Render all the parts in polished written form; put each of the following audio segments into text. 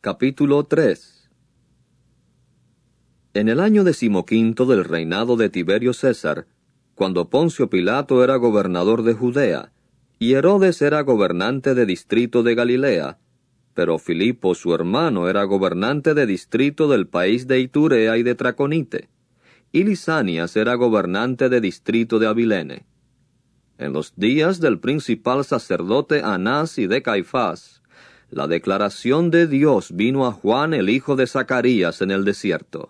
Capítulo 3. En el año 15 del reinado de Tiberio César, cuando Poncio Pilato era gobernador de Judea, y Herodes era gobernante de distrito de Galilea, pero Filipo su hermano era gobernante de distrito del país de Iturea y de Traconite, y Lisanias era gobernante de distrito de Abilene. En los días del principal sacerdote Anás y de Caifás, la declaración de Dios vino a Juan el hijo de Zacarías en el desierto.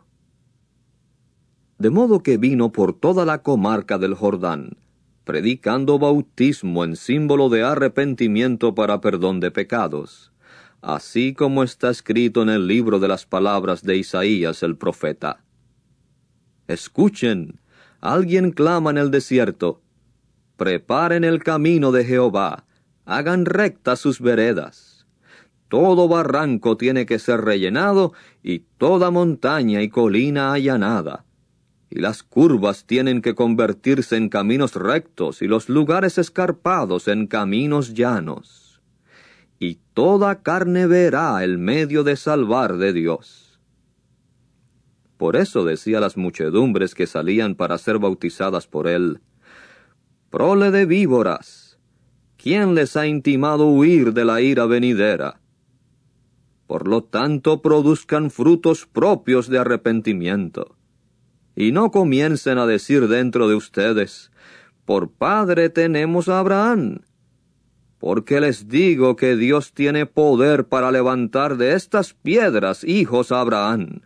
De modo que vino por toda la comarca del Jordán, predicando bautismo en símbolo de arrepentimiento para perdón de pecados, así como está escrito en el libro de las palabras de Isaías el profeta. Escuchen, alguien clama en el desierto, preparen el camino de Jehová, hagan rectas sus veredas. Todo barranco tiene que ser rellenado, y toda montaña y colina allanada. Y las curvas tienen que convertirse en caminos rectos, y los lugares escarpados en caminos llanos. Y toda carne verá el medio de salvar de Dios. Por eso decía a las muchedumbres que salían para ser bautizadas por él: «Prole de víboras, ¿quién les ha intimado huir de la ira venidera? Por lo tanto, produzcan frutos propios de arrepentimiento. Y no comiencen a decir dentro de ustedes: por padre tenemos a Abraham. Porque les digo que Dios tiene poder para levantar de estas piedras hijos a Abraham.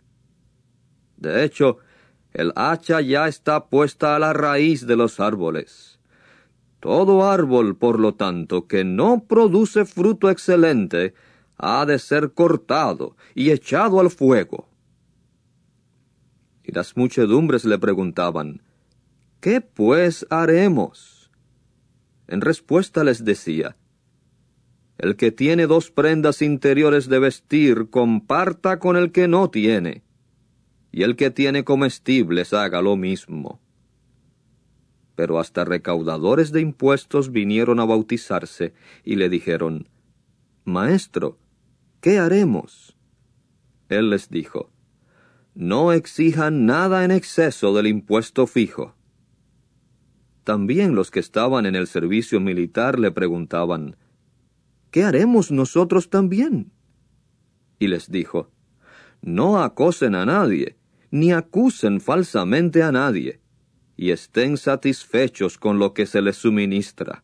De hecho, el hacha ya está puesta a la raíz de los árboles. Todo árbol, por lo tanto, que no produce fruto excelente, ha de ser cortado y echado al fuego». Y las muchedumbres le preguntaban: «¿Qué pues haremos?». En respuesta les decía: «El que tiene 2 prendas interiores de vestir, comparta con el que no tiene, y el que tiene comestibles haga lo mismo». Pero hasta recaudadores de impuestos vinieron a bautizarse, y le dijeron: «Maestro, ¿qué haremos?». Él les dijo: «No exijan nada en exceso del impuesto fijo». También los que estaban en el servicio militar le preguntaban: «¿Qué haremos nosotros también?». Y les dijo: «No acosen a nadie, ni acusen falsamente a nadie, y estén satisfechos con lo que se les suministra».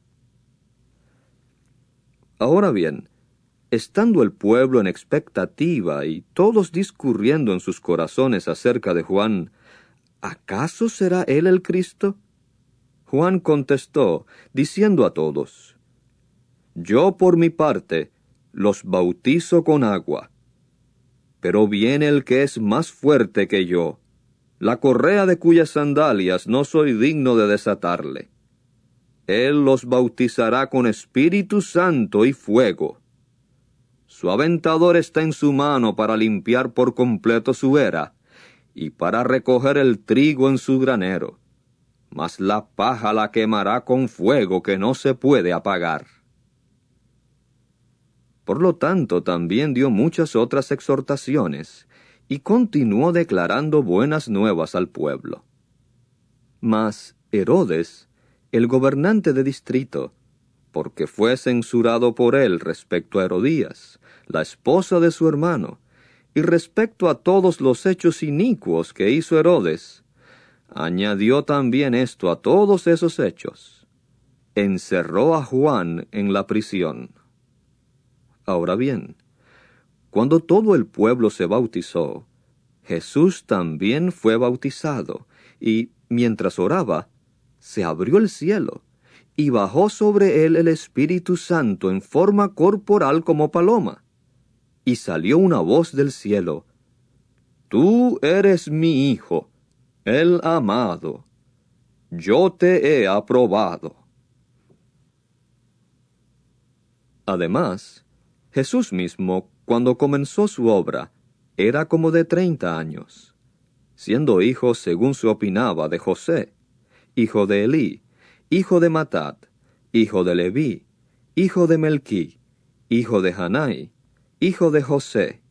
Ahora bien, estando el pueblo en expectativa y todos discurriendo en sus corazones acerca de Juan, ¿acaso será él el Cristo? Juan contestó, diciendo a todos: «Yo por mi parte los bautizo con agua, pero viene el que es más fuerte que yo, la correa de cuyas sandalias no soy digno de desatarle. Él los bautizará con Espíritu Santo y fuego. Su aventador está en su mano para limpiar por completo su era, y para recoger el trigo en su granero, mas la paja la quemará con fuego que no se puede apagar». Por lo tanto, también dio muchas otras exhortaciones, y continuó declarando buenas nuevas al pueblo. Mas Herodes, el gobernante de distrito, porque fue censurado por él respecto a Herodías, la esposa de su hermano, y respecto a todos los hechos inicuos que hizo Herodes, añadió también esto a todos esos hechos: encerró a Juan en la prisión. Ahora bien, cuando todo el pueblo se bautizó, Jesús también fue bautizado, y, mientras oraba, se abrió el cielo, y bajó sobre él el Espíritu Santo en forma corporal como paloma. Y salió una voz del cielo: «Tú eres mi Hijo, el amado. Yo te he aprobado». Además, Jesús mismo, cuando comenzó su obra, era como de 30 años, siendo hijo, según se opinaba, de José, hijo de Elí, hijo de Matat, hijo de Leví, hijo de Melquí, hijo de Janai, hijo de José,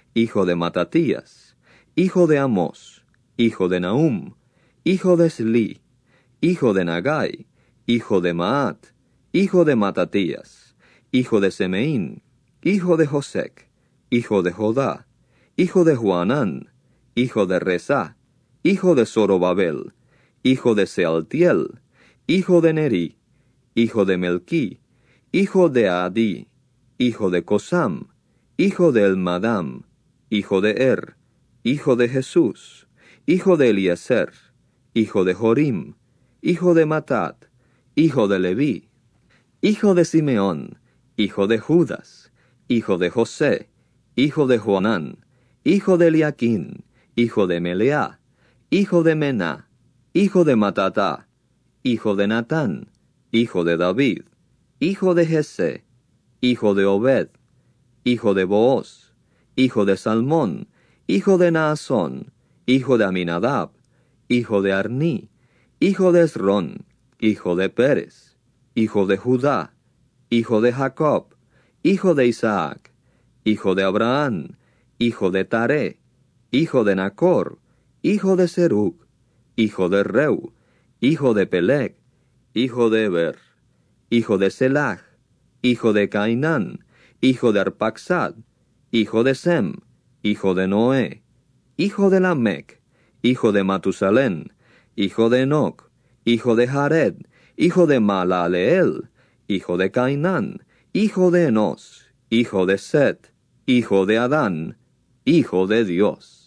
hijo de Matatías, hijo de Amós, hijo de Nahum, hijo de Esli, hijo de Nagai, hijo de Maat, hijo de Matatías, hijo de Semeín, hijo de Josec, hijo de Jodá, hijo de Joanán, hijo de Rezá, hijo de Zorobabel, hijo de Sealtiel, hijo de Neri, hijo de Melquí, hijo de Adi, hijo de Cosam, hijo de Elmadam, hijo de Er, hijo de Jesús, hijo de Eliezer, hijo de Jorim, hijo de Matat, hijo de Leví, hijo de Simeón, hijo de Judas, hijo de José, hijo de Joanán, hijo de Eliaquín, hijo de Meleá, hijo de Mená, hijo de Matatá, hijo de Natán, hijo de David, hijo de Jesé, hijo de Obed, hijo de Booz, hijo de Salmón, hijo de Naasón, hijo de Aminadab, hijo de Arní, hijo de Esrón, hijo de Pérez, hijo de Judá, hijo de Jacob, hijo de Isaac, hijo de Abraham, hijo de Taré, hijo de Nacor, hijo de Serug, hijo de Reu, hijo de Peleg, hijo de Eber, hijo de Selah, hijo de Cainán, hijo de Arpaxad, hijo de Sem, hijo de Noé, hijo de Lamec, hijo de Matusalén, hijo de Enoc, hijo de Jared, hijo de Malaleel, hijo de Cainán, hijo de Enos, hijo de Set, hijo de Adán, hijo de Dios.